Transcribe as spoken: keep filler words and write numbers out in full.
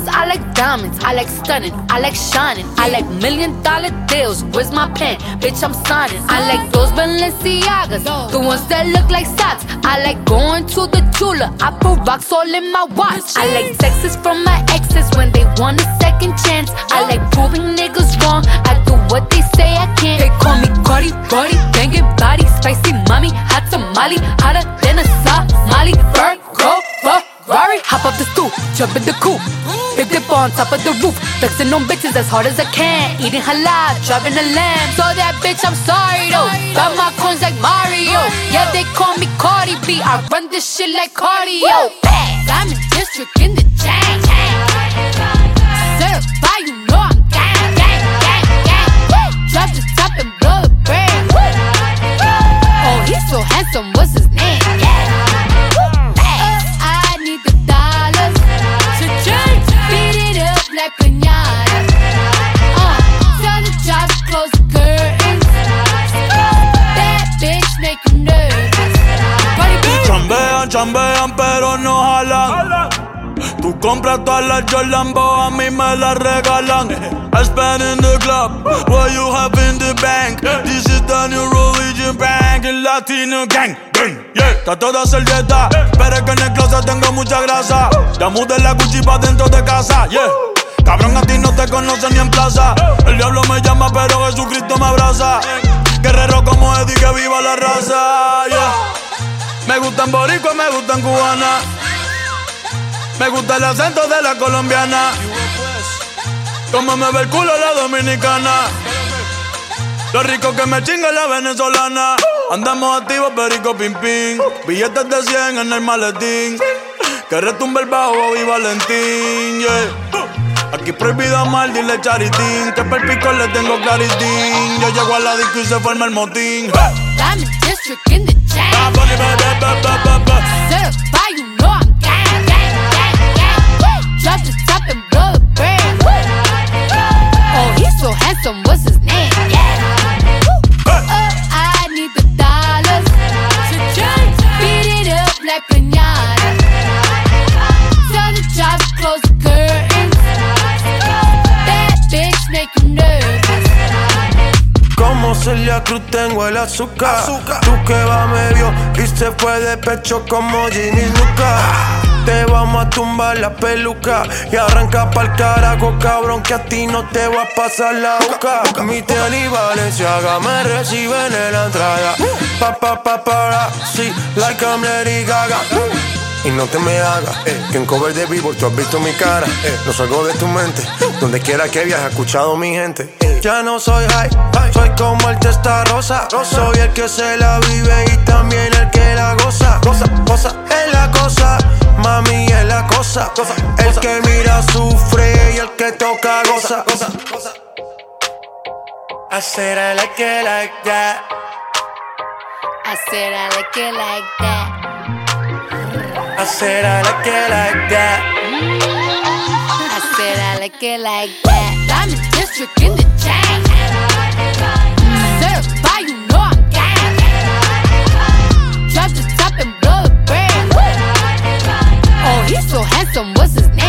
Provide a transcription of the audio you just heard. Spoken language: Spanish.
I like diamonds, I like stunning, I like shining, I like million dollar deals. Where's my pen? Bitch, I'm signing. I like those Balenciagas, the ones that look like socks. I like going to the Tula, I put rocks all in my watch. I like texts from my exes when they want a second chance. I like proving niggas wrong, I do what they say I can't. They call me Cardi, Cardi, banging body, spicy mommy, hot tamale, hotter than a Somali. Virgo, Ferrari, hop up the stoop, jump in the coupe, big dip on top of the roof, flexing on bitches as hard as I can, eating halal, driving a lamb. So that bitch, I'm sorry though, got my coins like Mario. Yeah, they call me Cardi B, I run this shit like cardio. I'm in district in the chain, certified, you know I'm gang, gang, gang, gang. Drop the top and blow the brand. Oh, he's so handsome, what's his name? I need the dollars to change, beat it up like piñata. Uh, tell the job to close the curtains. That bitch make him nervous. Chambean, chambean, pero no jalan. Tú compras todas las Jordan, a mí me las regalan. I spend in the club, what you have in the bank. This is the new religion bank, el Latino gang. Yeah, está toda servieta, pero es que en el closet tengo mucha grasa. Ya mudé la Gucci pa' dentro de casa, yeah. Cabrón, a ti no te conocen ni en plaza. El diablo me llama, pero Jesucristo me abraza. Guerrero como Eddie, que viva la raza, yeah. Me gustan boricua, me gustan cubana. Me gusta el acento de la colombiana. Como me ve el culo la dominicana. Lo rico que me chinga la venezolana. Andamos activos, perico, pim, pim. Billetes de cien en el maletín. Que retumbe el bajo y Valentín, yeah. Aquí prohibido amar, dile charitín. Que per pico le tengo claritín. Yo llego a la disco y se forma el motín. I'm in district in the chain. Certified, you know I'm gang, gang, gang, gang. Drop the top and blow the brand. Oh, he's so handsome, what's his name? Uh, I need the dollars to change, beat it up like piñata. Tell the job to close the curtains. That bitch make him nervous. Como Celia Cruz tengo el azúcar. azúcar. Tú que va medio y se fue de pecho como Ginny Luca. Te vamos a tumbar la peluca y arranca pa'l carajo, cabrón, que a ti no te va a pasar la boca. Mi tele y Valenciaga me reciben en la entrada. Pa, pa, pa, para, sí, like I'm Lady Gaga. Y no te me hagas, eh, que en cover de vivo tú has visto mi cara, eh, no salgo de tu mente, donde quiera que viajes, he escuchado mi gente. eh. Ya no soy high, high, soy como el testa rosa, rosa. Soy el que se la vive y también el que la goza. Goza, goza, es la cosa, mami es la cosa. Goza, el goza. Que mira sufre y el que toca goza. Goza, goza. I said I like it like that. I said I like it like that. I said I like it like that. I said I like it like that. I'm in district in the chain. Certified, you know I'm gang. Drop the top and blow the brand. Oh, he's so handsome, what's his name?